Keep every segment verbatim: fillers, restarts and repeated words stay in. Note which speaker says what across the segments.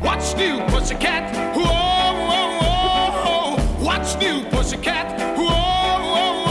Speaker 1: What's new, pussycat? Whoa, whoa, whoa, whoa. What's new, pussycat? Whoa, whoa,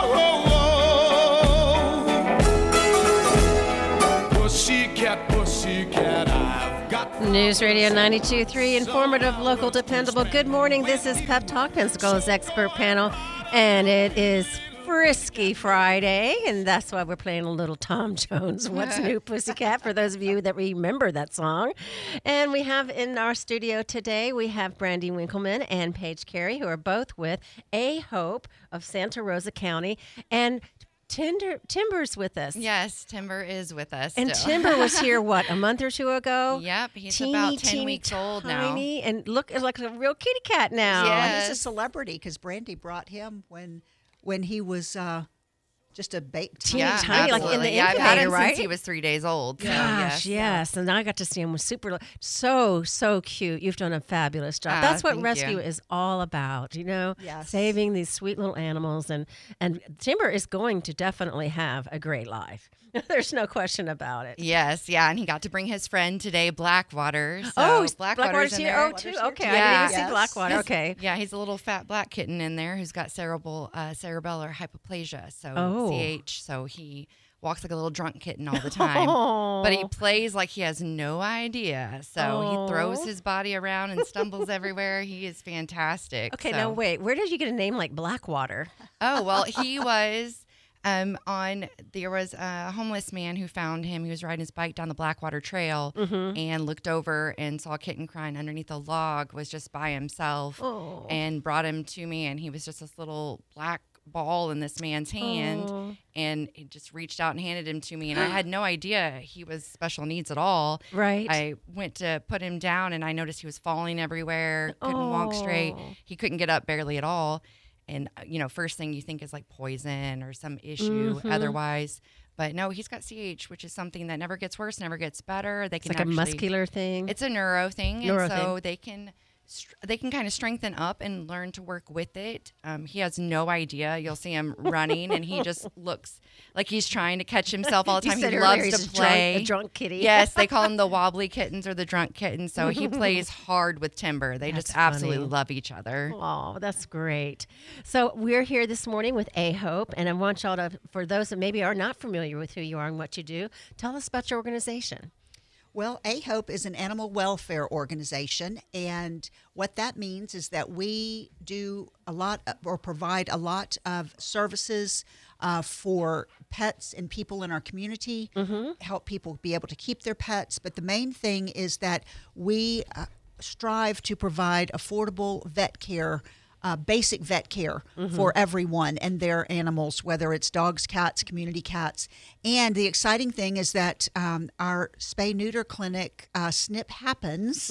Speaker 1: whoa, whoa, whoa. Pussycat, pussycat, I've got...
Speaker 2: News Radio ninety-two point three, informative, local, dependable. Good morning. This is Pep Talk, Pensacola's expert panel, and it is Frisky Friday, and that's why we're playing a little Tom Jones, What's New, Pussycat, for those of you that remember that song. And we have in our studio today, we have Brandy Winkleman and Paige Carey, who are both with A Hope of Santa Rosa County, and Tinder, Timber's with us.
Speaker 3: Yes, Timber is with us.
Speaker 2: And
Speaker 3: still.
Speaker 2: Timber was here, what, a month or two ago?
Speaker 3: Yep, he's
Speaker 2: teeny,
Speaker 3: about ten
Speaker 2: teeny,
Speaker 3: weeks old
Speaker 2: tiny,
Speaker 3: now.
Speaker 2: And look like a real kitty cat now.
Speaker 3: Yes.
Speaker 4: He's a celebrity because Brandy brought him when when he was uh, just a baby.
Speaker 2: Teeny
Speaker 3: Yeah,
Speaker 2: tiny, like in
Speaker 3: absolutely.
Speaker 2: the
Speaker 3: yeah, I've had him
Speaker 2: incubator, right?
Speaker 3: since he was three days old. So,
Speaker 2: Gosh,
Speaker 3: yes.
Speaker 2: yes. And I got to see him was super, so, so cute. You've done a fabulous job.
Speaker 3: Ah,
Speaker 2: That's what
Speaker 3: thank
Speaker 2: rescue
Speaker 3: you.
Speaker 2: is all about, you know,
Speaker 4: Yes.
Speaker 2: saving these sweet little animals. And, and Timber is going to definitely have a great life. There's no question about it.
Speaker 3: Yes, yeah, and he got to bring his friend today, Blackwater. So
Speaker 2: oh,
Speaker 3: Blackwater's,
Speaker 2: Blackwater's
Speaker 3: in
Speaker 2: here.
Speaker 3: there.
Speaker 2: Oh, too. Okay, I
Speaker 3: Yeah.
Speaker 2: didn't even
Speaker 4: Yes.
Speaker 2: see Blackwater.
Speaker 3: He's-
Speaker 2: Okay.
Speaker 3: Yeah, he's a little fat black kitten in there who's got cerebral, uh, cerebellar hypoplasia, so
Speaker 2: Oh.
Speaker 3: C H. So he walks like a little drunk kitten all the time.
Speaker 2: Oh.
Speaker 3: But he plays like he has no idea. So
Speaker 2: Oh.
Speaker 3: he throws his body around and stumbles everywhere. He is fantastic.
Speaker 2: Okay,
Speaker 3: so.
Speaker 2: now wait. Where did you get a name like Blackwater?
Speaker 3: Oh, well, he was um, on, there was a homeless man who found him. He was riding his bike down the Blackwater Trail
Speaker 2: Mm-hmm.
Speaker 3: and looked over and saw a kitten crying underneath a log, was just by himself,
Speaker 2: Oh.
Speaker 3: and brought him to me. And he was just this little black ball in this man's hand.
Speaker 2: Oh.
Speaker 3: And he just reached out and handed him to me. And I had no idea he was special needs at all.
Speaker 2: Right.
Speaker 3: I went to put him down and I noticed he was falling everywhere, couldn't walk straight.
Speaker 2: Oh.
Speaker 3: He couldn't get up barely at all. And, uh, you know, first thing you think is like poison or some issue
Speaker 2: Mhm.
Speaker 3: otherwise. But no, he's got C H, which is something that never gets worse, never gets better. They
Speaker 2: It's
Speaker 3: can
Speaker 2: like
Speaker 3: actually,
Speaker 2: a muscular thing.
Speaker 3: It's a neuro thing.
Speaker 2: Neuro
Speaker 3: and so
Speaker 2: thing.
Speaker 3: they can str- they can kind of strengthen up and learn to work with it. Um, he has no idea. You'll see him running and he just looks like he's trying to catch himself all the
Speaker 2: You
Speaker 3: time.
Speaker 2: said
Speaker 3: He
Speaker 2: earlier
Speaker 3: loves
Speaker 2: he's
Speaker 3: to
Speaker 2: a drunk-
Speaker 3: play.
Speaker 2: a drunk kitty.
Speaker 3: Yes, they call him the wobbly kittens or the drunk kittens. So he plays hard with Timber. They
Speaker 2: That's
Speaker 3: just absolutely
Speaker 2: funny.
Speaker 3: love each other.
Speaker 2: Oh, that's great. So we're here this morning with A Hope, and I want y'all to, for those that maybe are not familiar with who you are and what you do, tell us about your organization.
Speaker 4: Well, A Hope is an animal welfare organization, and what that means is that we do a lot of, or provide a lot of services uh, for pets and people in our community, help people be able to keep their pets. But the main thing is that we uh, strive to provide affordable vet care. Uh, basic vet care for everyone and their animals, whether it's dogs, cats, community cats. And the exciting thing is that um, our spay-neuter clinic, uh, Snip Happens,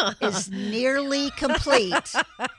Speaker 4: is nearly complete.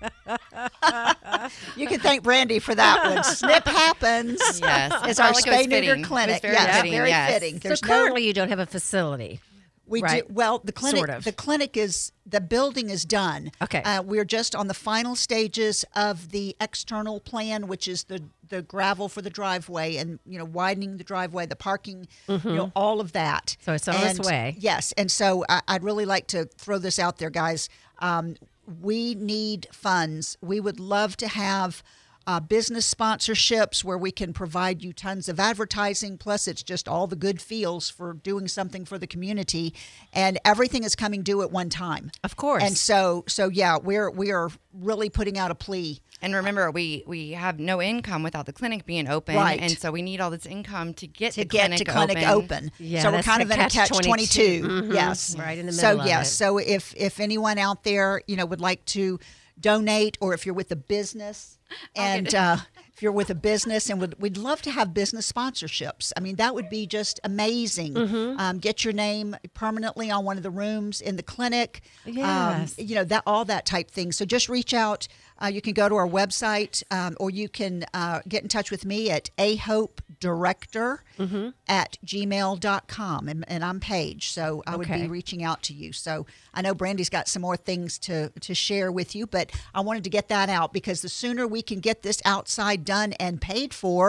Speaker 4: You can thank Brandy for that one. Snip Happens
Speaker 3: Yes.
Speaker 4: is
Speaker 3: I
Speaker 4: our
Speaker 3: felt like it was
Speaker 4: spay-neuter
Speaker 3: fitting. It was
Speaker 4: clinic.
Speaker 3: very
Speaker 4: yes,
Speaker 3: fitting,
Speaker 4: very
Speaker 3: yes.
Speaker 4: fitting.
Speaker 2: So
Speaker 4: There's no
Speaker 2: currently you don't have a facility.
Speaker 4: we
Speaker 2: Right.
Speaker 4: do well. The clinic,
Speaker 2: Sort of.
Speaker 4: the clinic is the building is done.
Speaker 2: Okay.
Speaker 4: uh, we're just on the final stages of the external plan, which is the the gravel for the driveway and you know widening the driveway, the parking, you know all of that.
Speaker 2: So it's on its
Speaker 4: And-
Speaker 2: way.
Speaker 4: Yes, and so I, I'd really like to throw this out there, guys. Um, we need funds. We would love to have. Uh, business sponsorships where we can provide you tons of advertising. Plus, it's just all the good feels for doing something for the community, and everything is coming due at one time.
Speaker 2: Of course.
Speaker 4: And so, so yeah, we're we are really putting out a plea.
Speaker 3: And remember, we, we have no income without the clinic being open.
Speaker 4: Right.
Speaker 3: And so we need all this income to get
Speaker 4: To
Speaker 3: the
Speaker 4: get
Speaker 3: clinic
Speaker 4: to clinic
Speaker 3: open.
Speaker 4: open.
Speaker 2: Yeah,
Speaker 4: so we're
Speaker 2: that's
Speaker 4: kind
Speaker 2: the
Speaker 4: of in a
Speaker 2: catch
Speaker 4: catch
Speaker 2: twenty-two.
Speaker 4: twenty-two.
Speaker 2: Mhm.
Speaker 4: Yes,
Speaker 2: Right in the
Speaker 4: So
Speaker 2: middle of
Speaker 4: yes,
Speaker 2: it.
Speaker 4: so if if anyone out there you know would like to donate, or if you're with a business and uh, if you're with a business and would, we'd love to have business sponsorships. I mean, that would be just amazing.
Speaker 2: Mm-hmm.
Speaker 4: Um, get your name permanently on one of the rooms in the clinic.
Speaker 2: Yes.
Speaker 4: Um, you know, that all that type thing. So just reach out. Uh, you can go to our website, um, or you can uh, get in touch with me at a hope director at gmail dot com. And, and I'm Paige, so I would
Speaker 2: Okay.
Speaker 4: be reaching out to you. So I know Brandy's got some more things to, to share with you, but I wanted to get that out because the sooner we can get this outside done and paid for,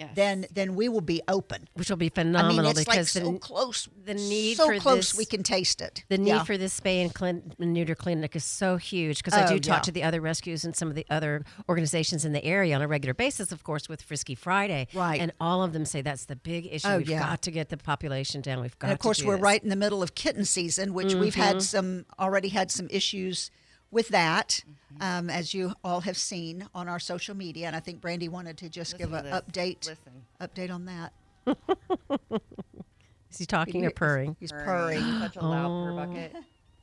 Speaker 3: Yes.
Speaker 4: then then we will be open.
Speaker 2: Which will be
Speaker 4: I mean,
Speaker 2: phenomenal
Speaker 4: it's like
Speaker 2: because
Speaker 4: so
Speaker 2: the,
Speaker 4: close.
Speaker 2: the need
Speaker 4: so
Speaker 2: for
Speaker 4: close
Speaker 2: this,
Speaker 4: we can taste it.
Speaker 2: the need
Speaker 4: Yeah.
Speaker 2: for this spay and clin- neuter clinic is so huge because I
Speaker 4: Oh,
Speaker 2: do talk
Speaker 4: yeah.
Speaker 2: to the other rescues and some of the other organizations in the area on a regular basis, of course, with Frisky Friday.
Speaker 4: Right.
Speaker 2: And all of them say that's the big issue.
Speaker 4: Oh,
Speaker 2: We've
Speaker 4: yeah.
Speaker 2: got to get the population down. We've got
Speaker 4: And of course,
Speaker 2: to do
Speaker 4: we're
Speaker 2: this.
Speaker 4: right in the middle of kitten season, which we've
Speaker 2: Mm-hmm.
Speaker 4: had some already had some issues with that,
Speaker 3: Mm-hmm.
Speaker 4: um, as you all have seen on our social media. And I think Brandy wanted to just
Speaker 3: Listen
Speaker 4: give
Speaker 3: to
Speaker 4: an
Speaker 3: this.
Speaker 4: update
Speaker 3: Listen.
Speaker 4: update on that.
Speaker 2: Is he talking or purring?
Speaker 4: He's purring.
Speaker 3: Such a loud purr bucket.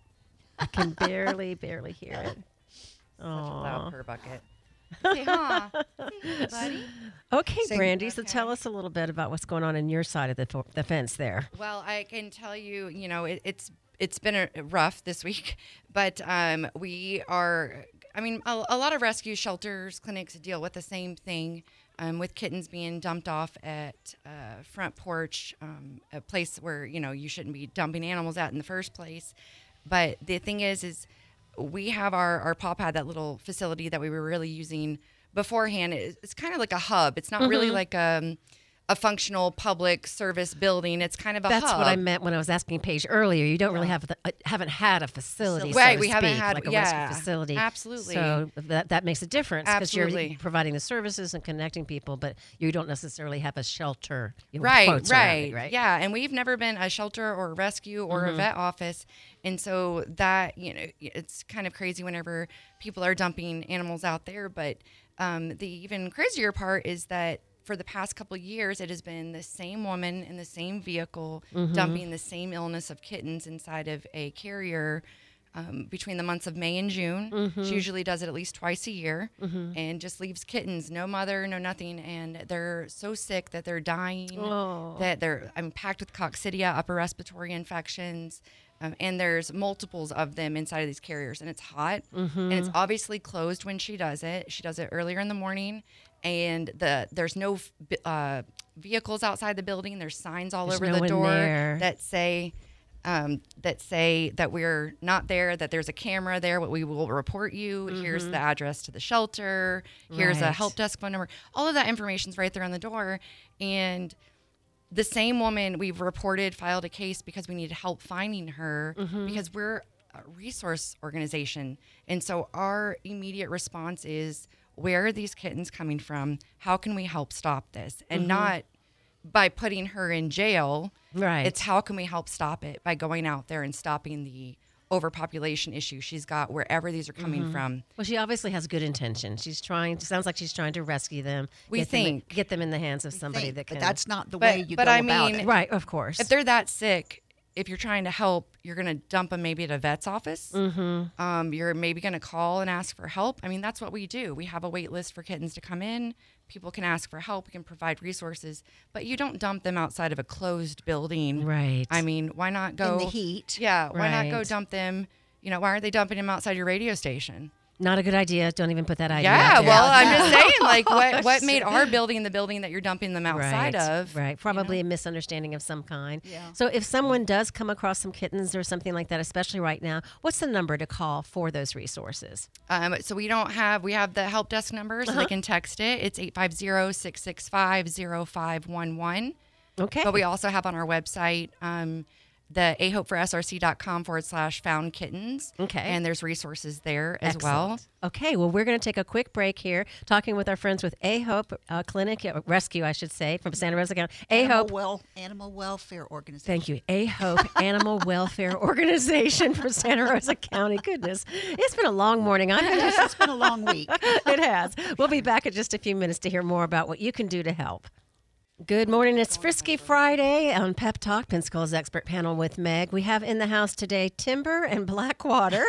Speaker 2: I can barely, barely hear it.
Speaker 3: Such a loud
Speaker 2: Aw.
Speaker 3: purr bucket. Say, huh? Say, buddy.
Speaker 2: Okay,
Speaker 4: Say-
Speaker 2: Brandy, so
Speaker 3: Okay.
Speaker 2: tell us a little bit about what's going on in your side of the, fo- the fence there.
Speaker 3: Well, I can tell you, you know, it, it's it's been a, rough this week, but um, we are. I mean, a, a lot of rescue shelters, clinics deal with the same thing, um, with kittens being dumped off at uh, front porch, um, a place where you know you shouldn't be dumping animals at in the first place. But the thing is, is we have our our paw pad, that little facility that we were really using beforehand. It's, it's kind of like a hub. It's not really like a a functional public service building. It's kind of a
Speaker 2: That's
Speaker 3: hub.
Speaker 2: what I meant when I was asking Paige earlier. You don't really have the, uh, haven't had a facility,
Speaker 3: Right,
Speaker 2: so to
Speaker 3: we haven't
Speaker 2: speak,
Speaker 3: had-
Speaker 2: like a
Speaker 3: yeah,
Speaker 2: rescue facility.
Speaker 3: absolutely.
Speaker 2: So that that makes a difference because you're
Speaker 3: Absolutely.
Speaker 2: providing the services and connecting people, but you don't necessarily have a shelter. You know,
Speaker 3: Right,
Speaker 2: quotes around
Speaker 3: right,
Speaker 2: it, right.
Speaker 3: Yeah, and we've never been a shelter or a rescue or
Speaker 2: Mm-hmm.
Speaker 3: a vet office, and so that you know it's kind of crazy whenever people are dumping animals out there. But um, the even crazier part is that for the past couple of years, it has been the same woman in the same vehicle
Speaker 2: Mm-hmm.
Speaker 3: dumping the same illness of kittens inside of a carrier. Um, between the months of May and June.
Speaker 2: Mm-hmm.
Speaker 3: She usually does it at least twice a year and just leaves kittens, no mother, no nothing. And they're so sick that they're dying,
Speaker 2: Oh.
Speaker 3: that they're I'm packed with coccidia, upper respiratory infections. Um, and there's multiples of them inside of these carriers, and it's hot,
Speaker 2: Mm-hmm.
Speaker 3: and it's obviously closed when she does it. She does it earlier in the morning, and the there's no uh, vehicles outside the building. There's signs all
Speaker 2: There's
Speaker 3: over
Speaker 2: no
Speaker 3: the
Speaker 2: one
Speaker 3: door
Speaker 2: there.
Speaker 3: that say um, that say that we're not there, that there's a camera there, what we will report you. Here's the address to the shelter. Here's a
Speaker 2: Mm-hmm. Right.
Speaker 3: help desk phone number. All of that information's right there on the door, and the same woman we've reported filed a case because we needed help finding her
Speaker 2: Mm-hmm.
Speaker 3: because we're a resource organization. And so our immediate response is, where are these kittens coming from? How can we help stop this? And not by putting her in jail.
Speaker 2: Right.
Speaker 3: It's how can we help stop it by going out there and stopping the overpopulation issue she's got wherever these are coming
Speaker 2: Mm-hmm.
Speaker 3: from.
Speaker 2: Well, she obviously has good intention. She's trying. Sounds like she's trying to rescue them.
Speaker 3: We
Speaker 2: get them,
Speaker 3: think.
Speaker 2: get them in the hands of somebody
Speaker 4: Think,
Speaker 2: that can.
Speaker 4: but that's not the
Speaker 3: But-
Speaker 4: way you
Speaker 3: but
Speaker 4: go
Speaker 3: I
Speaker 4: about
Speaker 3: mean-
Speaker 4: it.
Speaker 2: right, of course.
Speaker 3: If they're that sick, if you're trying to help, you're going to dump them maybe at a vet's office. Mm-hmm. Um, you're maybe going to call and ask for help. I mean, that's what we do. We have a wait list for kittens to come in. People can ask for help. We can provide resources, but you don't dump them outside of a closed building.
Speaker 2: Right.
Speaker 3: I mean, why not go
Speaker 4: In the heat.
Speaker 3: Yeah. Why not go
Speaker 2: Right.
Speaker 3: dump them? You know, why aren't they dumping them outside your radio station?
Speaker 2: Not a good idea. Don't even put that idea.
Speaker 3: Yeah,
Speaker 2: out there.
Speaker 3: well, I'm just saying, like, what what made our building the building that you're dumping them outside
Speaker 2: right,
Speaker 3: of?
Speaker 2: Right. Probably a misunderstanding of some kind.
Speaker 4: Yeah.
Speaker 2: So if someone does come across some kittens or something like that, especially right now, what's the number to call for those resources?
Speaker 3: Um, so we don't have, we have the help desk number, so they can text it. It's eight five zero, six six five, zero five one one.
Speaker 2: Okay.
Speaker 3: But we also have on our website, um, the a hope for s r c dot com forward slash found kittens.
Speaker 2: Okay.
Speaker 3: And there's resources there as
Speaker 2: Excellent.
Speaker 3: well.
Speaker 2: Okay, well, we're going to take a quick break here, talking with our friends with A Hope uh, Clinic uh, Rescue, I should say, from Santa Rosa County. A
Speaker 4: Animal,
Speaker 2: Hope.
Speaker 4: well, Animal Welfare Organization.
Speaker 2: Thank you. A Hope Animal Welfare Organization from Santa Rosa County. Goodness, it's been a long morning. I'm
Speaker 4: Yes, it's been a long week.
Speaker 2: It has. We'll be back in just a few minutes to hear more about what you can do to help. Good morning. It's Frisky Friday on Pep Talk, Pensacola's expert panel with Meg. We have in the house today Timber and Blackwater.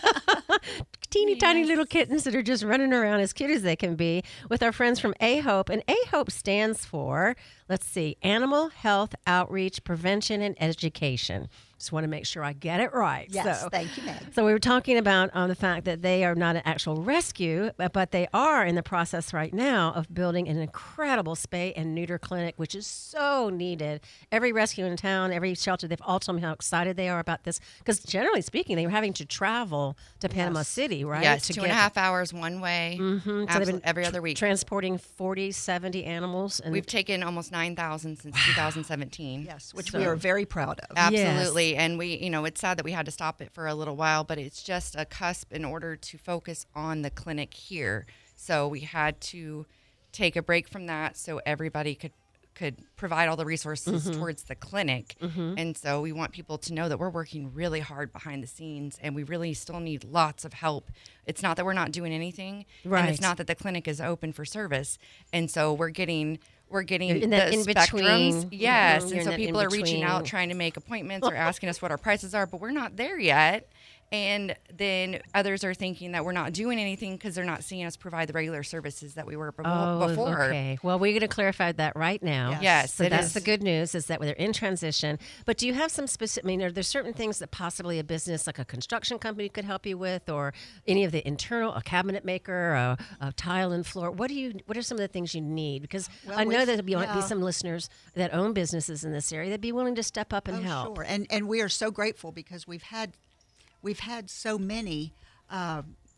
Speaker 2: Teeny tiny little kittens that are just running around as cute as they can be with our friends from A Hope. And A Hope stands for, let's see, Animal Health Outreach, Prevention, and Education. Just want to make sure I get it right.
Speaker 4: Yes,
Speaker 2: so,
Speaker 4: thank you, Meg.
Speaker 2: So we were talking about um, the fact that they are not an actual rescue, but, but they are in the process right now of building an incredible spay and neuter clinic, which is so needed. Every rescue in town, every shelter, they've all told me how excited they are about this. Because generally speaking, they were having to travel to Panama
Speaker 4: Yes.
Speaker 2: City, right?
Speaker 3: Yes,
Speaker 2: to
Speaker 3: two and a half hours one way,
Speaker 2: Mm-hmm. So they've
Speaker 3: absolute-
Speaker 2: been
Speaker 3: every other week.
Speaker 2: transporting forty, seventy animals. And
Speaker 3: We've taken almost nine thousand since two thousand seventeen.
Speaker 4: Yes, which
Speaker 2: So-
Speaker 4: we are very proud of.
Speaker 3: Absolutely. And we, you know, it's sad that we had to stop it for a little while, but it's just a cusp in order to focus on the clinic here. So we had to take a break from that so everybody could could provide all the resources
Speaker 2: Mm-hmm.
Speaker 3: towards the clinic. And so we want people to know that we're working really hard behind the scenes and we really still need lots of help. It's not that we're not doing anything. And
Speaker 2: Right.
Speaker 3: it's not that the clinic is open for service. And so we're getting we're getting
Speaker 2: You're in that
Speaker 3: the
Speaker 2: in-between.
Speaker 3: spectrums. Yes.
Speaker 2: Mhm. You're
Speaker 3: And
Speaker 2: in
Speaker 3: so
Speaker 2: that
Speaker 3: people are reaching
Speaker 2: in-between.
Speaker 3: out trying to make appointments or asking us what our prices are, but we're not there yet. And then others are thinking that we're not doing anything because they're not seeing us provide the regular services that we were be-
Speaker 2: Oh,
Speaker 3: before.
Speaker 2: okay. Well, we're going to clarify that right now.
Speaker 4: Yes.
Speaker 3: Yes,
Speaker 2: So
Speaker 3: it
Speaker 2: that's
Speaker 3: is.
Speaker 2: the good news is that they're in transition. But do you have some specific? I mean, are there certain things that possibly a business like a construction company could help you with, or any of the internal, a cabinet maker, a, a tile and floor? What do you? What are some of the things you need? Because
Speaker 4: Well,
Speaker 2: I know
Speaker 4: we've-
Speaker 2: that there might be
Speaker 4: yeah.
Speaker 2: some listeners that own businesses in this area that'd be willing to step up and
Speaker 4: Oh,
Speaker 2: help.
Speaker 4: sure. And and we are so grateful because we've had we've had so many uh,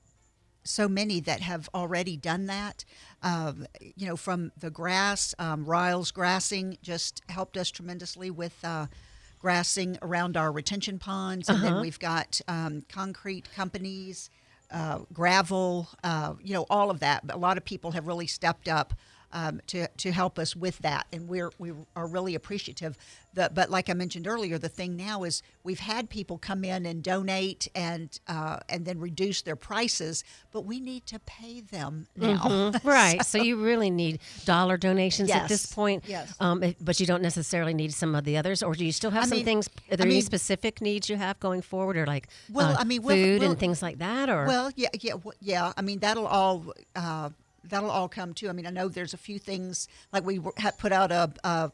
Speaker 4: so many that have already done that. Um, you know, from the grass, um, Riles Grassing just helped us tremendously with uh, grassing around our retention ponds, and then we've got um, concrete companies, uh, gravel, uh, you know, all of that. A lot of people have really stepped up um, to to help us with that, and we're we are really appreciative. The, but like I mentioned earlier, the thing now is we've had people come in and donate and uh, and then reduce their prices, but we need to pay them now.
Speaker 2: Mhm. Right. So, you really need dollar donations at this
Speaker 4: Yes.
Speaker 2: point.
Speaker 4: Yes.
Speaker 2: Um, it- but you don't necessarily need some of the others, or do you still have
Speaker 4: I
Speaker 2: some
Speaker 4: mean-
Speaker 2: things? Are there
Speaker 4: I
Speaker 2: any
Speaker 4: mean-
Speaker 2: specific needs you have going forward, or like
Speaker 4: Well,
Speaker 2: uh,
Speaker 4: I mean, we'll-
Speaker 2: food
Speaker 4: we'll-
Speaker 2: and things like that, or
Speaker 4: Well, yeah, yeah, w- yeah. I mean, that'll all uh, that'll all come too. I mean, I know there's a few things like we were- had put out a, a,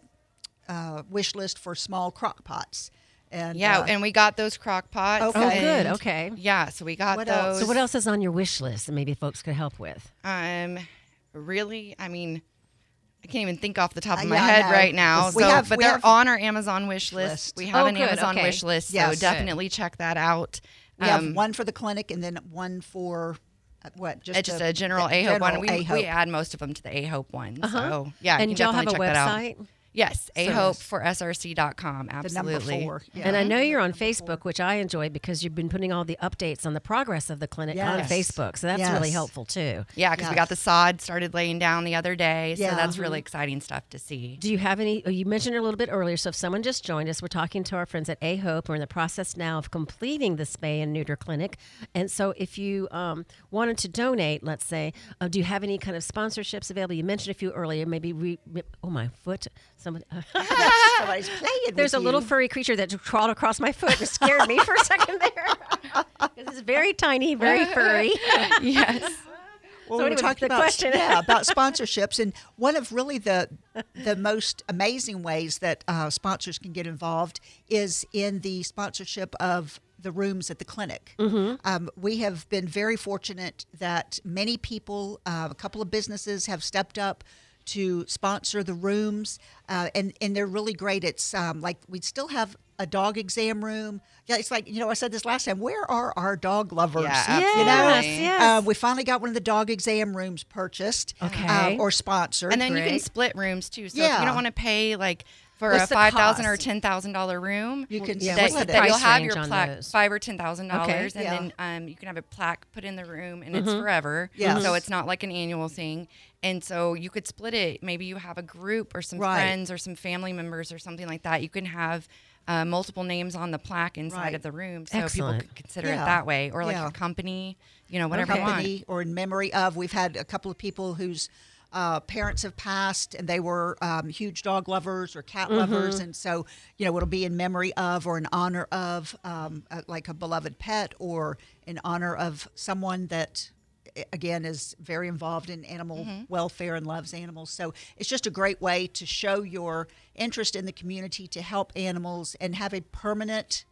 Speaker 4: a wish list for small crock pots, and
Speaker 3: Yeah,
Speaker 4: uh,
Speaker 3: and we got those crock pots.
Speaker 4: Okay.
Speaker 2: oh,
Speaker 3: and-
Speaker 2: good. Okay.
Speaker 3: Yeah, so we got
Speaker 4: What
Speaker 3: those.
Speaker 4: else?
Speaker 2: So, what else is on your wish list that maybe folks could help with?
Speaker 3: Um, really, I mean, I can't even think off the top of
Speaker 4: Uh,
Speaker 3: my
Speaker 4: yeah, I
Speaker 3: head
Speaker 4: know.
Speaker 3: right now.
Speaker 4: We
Speaker 3: so,
Speaker 4: have-
Speaker 3: but
Speaker 4: we
Speaker 3: they're
Speaker 4: have-
Speaker 3: on our Amazon wish list.
Speaker 4: List.
Speaker 3: We have
Speaker 2: Oh,
Speaker 3: an
Speaker 2: good,
Speaker 3: Amazon
Speaker 2: okay.
Speaker 3: wish list, so
Speaker 4: Yes.
Speaker 3: definitely check that out.
Speaker 4: we have
Speaker 3: Um,
Speaker 4: one for the clinic and then one for uh, what? Just,
Speaker 3: It's just
Speaker 4: the-
Speaker 3: a general
Speaker 4: the
Speaker 3: A Hope one.
Speaker 4: general
Speaker 3: We, we
Speaker 4: A-Hope.
Speaker 3: add most of them to the A Hope one.
Speaker 2: Uh-huh.
Speaker 3: So yeah, you
Speaker 2: and
Speaker 3: can
Speaker 2: y'all have a
Speaker 3: definitely check that out.
Speaker 2: website.
Speaker 3: Yes, A
Speaker 4: So-
Speaker 3: Hope for S R C dot com.
Speaker 4: the
Speaker 3: Absolutely.
Speaker 4: number four. Yeah.
Speaker 2: And I know you're on Facebook, which I enjoy because you've been putting all the updates on the progress of the clinic on
Speaker 4: Yes.
Speaker 2: Facebook. So that's really
Speaker 4: Yes.
Speaker 2: helpful too.
Speaker 3: Yeah, because we
Speaker 4: Yes.
Speaker 3: got the sod started laying down the other day, so
Speaker 4: Yeah.
Speaker 3: that's really exciting stuff to see.
Speaker 2: Do you have any? oh, You mentioned it a little bit earlier. So if someone just joined us, we're talking to our friends at A Hope. We're in the process now of completing the spay and neuter clinic. And so if you um, wanted to donate, let's say, uh, do you have any kind of sponsorships available? You mentioned a few earlier. Maybe we. Oh my foot! Someone.
Speaker 4: Somebody's playing.
Speaker 2: There's a
Speaker 4: with
Speaker 2: little
Speaker 4: you.
Speaker 2: furry creature that crawled across my foot. It scared me for a second there. This is very tiny, very furry.
Speaker 3: Yes.
Speaker 4: Well,
Speaker 2: So
Speaker 4: we
Speaker 2: anyway,
Speaker 4: were talking
Speaker 2: the
Speaker 4: about
Speaker 2: question-
Speaker 4: yeah about sponsorships, and one of really the the most amazing ways that uh, sponsors can get involved is in the sponsorship of the rooms at the clinic.
Speaker 2: Mm-hmm.
Speaker 4: Um, we have been very fortunate that many people, uh, a couple of businesses, have stepped up to sponsor the rooms, uh, and and they're really great. It's um, like we still have a dog exam room. Yeah, it's like, you know, I said this last time. Where are our dog lovers?
Speaker 3: Yeah,
Speaker 4: You know,
Speaker 3: absolutely.
Speaker 2: yes.
Speaker 4: uh, we finally got one of the dog exam rooms purchased,
Speaker 2: Okay.
Speaker 4: uh, or sponsored.
Speaker 3: And then you can
Speaker 2: Great.
Speaker 3: split rooms too. So if
Speaker 4: Yeah.
Speaker 3: you don't want to pay like for
Speaker 2: What's
Speaker 3: a
Speaker 2: the
Speaker 3: five thousand or
Speaker 2: cost?
Speaker 3: ten thousand dollar room,
Speaker 4: You can
Speaker 2: yeah,
Speaker 3: that,
Speaker 2: what's the
Speaker 4: split
Speaker 3: that
Speaker 4: it.
Speaker 3: you'll
Speaker 2: price
Speaker 3: have
Speaker 2: range
Speaker 3: your
Speaker 2: on
Speaker 3: plaque
Speaker 2: those?
Speaker 3: five or ten thousand dollars, and
Speaker 4: Yeah.
Speaker 3: then um, you can have a plaque put in the room, and it's forever.
Speaker 4: Yes.
Speaker 3: So it's not like an annual thing. And so you could split it. Maybe you have a group or some
Speaker 4: Right.
Speaker 3: friends or some family members or something like that. You can have uh, multiple names on the plaque inside
Speaker 4: Right.
Speaker 3: of the room, so
Speaker 2: Excellent.
Speaker 3: people could consider
Speaker 4: Yeah.
Speaker 3: it that way, or like
Speaker 4: Yeah.
Speaker 3: a company, you know, whatever you want.
Speaker 4: company or in memory of. We've had a couple of people whose uh, parents have passed, and they were um, huge dog lovers or cat lovers, and so you know it'll be in memory of or in honor of, um, uh, like a beloved pet, or in honor of someone that, a- again, is very involved in animal welfare and loves animals. So it's just a great way to show your interest in the community, to help animals, and have a permanent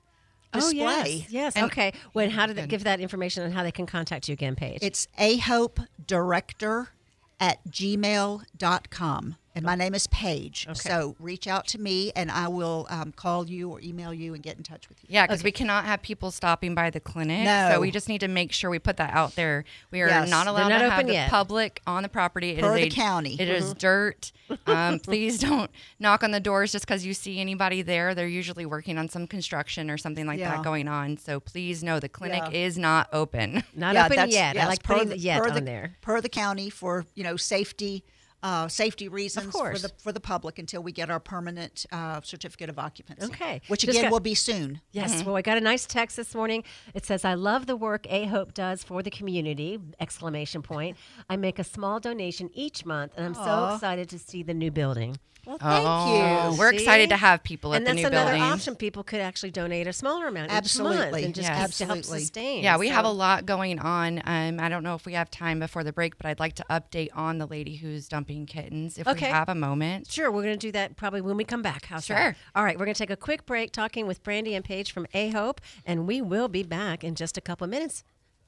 Speaker 4: display.
Speaker 2: Oh, yes. Yes.
Speaker 3: And-
Speaker 2: okay. When, how did they
Speaker 3: Good.
Speaker 2: give that information and how they can contact you again, Paige?
Speaker 4: It's a hope director at gmail dot com. And my name is Paige.
Speaker 2: Okay.
Speaker 4: So reach out to me and I will um, call you or email you and get in touch with you.
Speaker 3: Yeah, because we cannot have people stopping by the clinic.
Speaker 4: No.
Speaker 3: So we just need to make sure we put that out there. We are
Speaker 4: Yes.
Speaker 3: not
Speaker 4: They're
Speaker 3: allowed
Speaker 2: not
Speaker 3: to have
Speaker 2: open
Speaker 3: the
Speaker 2: yet.
Speaker 3: public on the property. It
Speaker 4: Per
Speaker 3: is
Speaker 4: the
Speaker 3: a-
Speaker 4: county.
Speaker 3: It is dirt. Um, please don't knock on the doors just because you see anybody there. They're usually working on some construction or something like
Speaker 4: Yeah.
Speaker 3: that going on. So please know the clinic
Speaker 4: Yeah.
Speaker 3: is not open.
Speaker 2: Not
Speaker 4: Yeah,
Speaker 2: open
Speaker 4: that's-
Speaker 2: yet. I
Speaker 4: yes,
Speaker 2: like
Speaker 4: per
Speaker 2: putting
Speaker 4: the-
Speaker 2: the yet
Speaker 4: per
Speaker 2: on
Speaker 4: the,
Speaker 2: there.
Speaker 4: Per the county for, you know, safety uh, safety reasons for
Speaker 2: course.
Speaker 4: the for the public until we get our permanent uh, certificate of occupancy.
Speaker 2: Okay.
Speaker 4: Which
Speaker 2: Just
Speaker 4: again
Speaker 2: got-
Speaker 4: will be soon.
Speaker 2: Yes. Well, I got a nice text this morning. It says, "I love the work A Hope does for the community!" Exclamation point. I make a small donation each month, and I'm so
Speaker 4: Aw.
Speaker 2: excited to see the new building.
Speaker 4: Well, thank
Speaker 3: Oh,
Speaker 4: you.
Speaker 3: We're
Speaker 2: See?
Speaker 3: excited to have people at
Speaker 2: And
Speaker 3: the
Speaker 2: that's
Speaker 3: new
Speaker 2: another
Speaker 3: building.
Speaker 2: option. People could actually donate a smaller amount each month
Speaker 4: Absolutely.
Speaker 2: and just
Speaker 3: Yes.
Speaker 2: keep to help
Speaker 4: Absolutely.
Speaker 2: sustain.
Speaker 3: Yeah, we have a
Speaker 2: So-
Speaker 3: lot going on. Um, I don't know if we have time before the break, but I'd like to update on the lady who's dumping kittens if
Speaker 2: Okay.
Speaker 3: we have a moment.
Speaker 2: Sure, we're going to do that probably when we come back. How's that?
Speaker 3: Sure.
Speaker 2: All right, we're going to take a quick break talking with Brandy and Paige from A Hope, and we will be back in just a couple of minutes.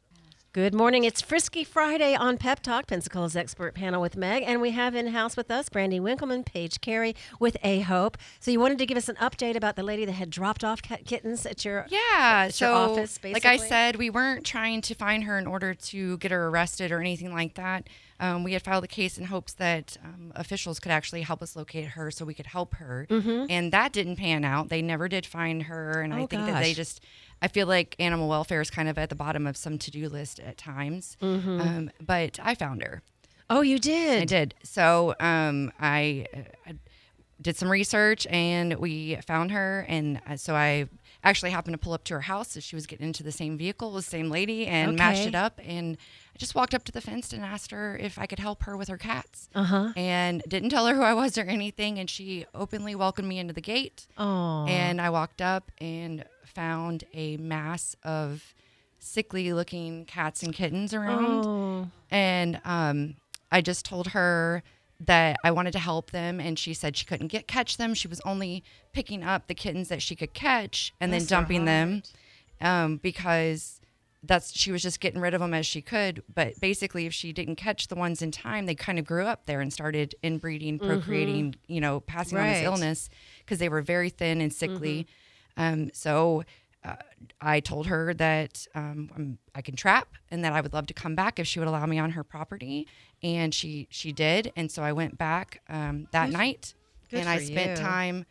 Speaker 2: Good morning. It's Frisky Friday on Pep Talk, Pensacola's expert panel with Meg, and we have in-house with us Brandy Winkleman, Paige Carey with A Hope. So you wanted to give us an update about the lady that had dropped off cat- kittens at your
Speaker 3: Yeah,
Speaker 2: at your
Speaker 3: so
Speaker 2: office,
Speaker 3: like I
Speaker 2: basically?
Speaker 3: said, we weren't trying to find her in order to get her arrested or anything like that. Um, we had filed a case in hopes that um, officials could actually help us locate her so we could help her. And that didn't pan out. They never did find her. And I
Speaker 2: Mm-hmm. Oh,
Speaker 3: think that they
Speaker 2: gosh.
Speaker 3: just, I feel like animal welfare is kind of at the bottom of some to-do list at times.
Speaker 2: Mm-hmm.
Speaker 3: Um, but I found her.
Speaker 2: Oh, you did?
Speaker 3: I did. So um, I, uh, I did some research and we found her. And uh, so I actually happened to pull up to her house as she was getting into the same vehicle with the same lady and matched
Speaker 2: Okay.
Speaker 3: it up. And I just walked up to the fence and asked her if I could help her with her cats.
Speaker 2: Uh-huh.
Speaker 3: And didn't tell her who I was or anything. And she openly welcomed me into the gate.
Speaker 2: Oh.
Speaker 3: And I walked up and found a mass of sickly looking cats and kittens around.
Speaker 2: Oh.
Speaker 3: And um, I just told her that I wanted to help them, and she said she couldn't get catch them. She was only picking up the kittens that she could catch and
Speaker 2: Bless
Speaker 3: then
Speaker 2: her
Speaker 3: dumping them um, because that's she was just getting rid of them as she could. But basically, if she didn't catch the ones in time, they kind of grew up there and started inbreeding, procreating, you know, passing on
Speaker 2: Right.
Speaker 3: this illness because they were very thin and sickly. Um, so uh, I told her that um, I'm- I can trap and that I would love to come back if she would allow me on her property. And she, she did. And so I went back um, that night
Speaker 2: good
Speaker 3: and I
Speaker 2: for
Speaker 3: spent
Speaker 2: you.
Speaker 3: time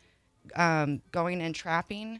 Speaker 3: um, going and trapping.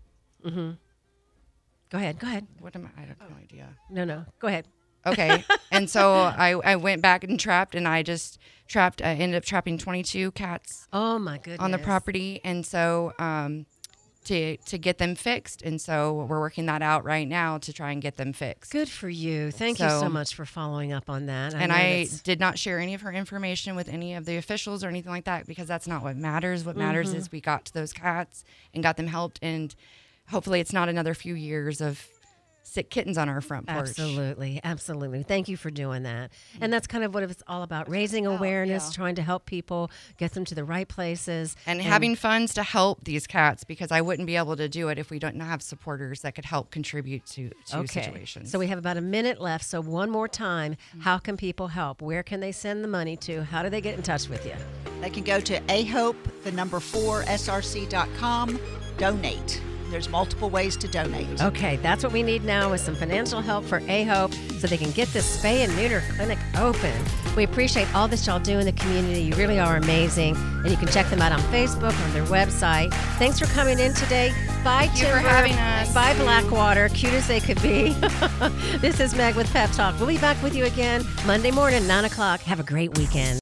Speaker 2: Go ahead. Go ahead.
Speaker 3: What am I? I have no idea.
Speaker 2: No, no. Go ahead.
Speaker 3: Okay. And so I, I went back and trapped and I just trapped, I ended up trapping twenty-two cats
Speaker 2: Oh, my goodness.
Speaker 3: on the property. And so um, to, to get them fixed. And so we're working that out right now to try and get them fixed.
Speaker 2: Good for you. Thank you so
Speaker 3: So-
Speaker 2: much for following up on that.
Speaker 3: And
Speaker 2: know
Speaker 3: I
Speaker 2: that's-
Speaker 3: did not share any of her information with any of the officials or anything like that because that's not what matters. What matters
Speaker 2: Mm-hmm.
Speaker 3: is we got to those cats and got them helped. And hopefully it's not another few years of sick kittens on our front porch.
Speaker 2: Absolutely, absolutely. Thank you for doing that. And that's kind of what it's all about: raising awareness,
Speaker 4: yeah.
Speaker 2: trying to help people get them to the right places,
Speaker 3: And having funds to help these cats because I wouldn't be able to do it if we don't have supporters that could help contribute to, to
Speaker 2: Okay.
Speaker 3: situations.
Speaker 2: So we have about a minute left. So one more time, how can people help? Where can they send the money to? How do they get in touch with you?
Speaker 4: They can go to a hope, the number four, S R C dot com, donate. There's multiple ways to donate.
Speaker 2: Okay, that's what we need now is some financial help for A Hope so they can get this spay and neuter clinic open. We appreciate all that y'all do in the community. You really are amazing. And you can check them out on Facebook, on their website. Thanks for coming in today. Bye,
Speaker 3: Thank you for
Speaker 2: Timber.
Speaker 3: having us.
Speaker 2: Bye, Blackwater. Cute as they could be. This is Meg with Pep Talk. We'll be back with you again Monday morning, nine o'clock. Have a great weekend.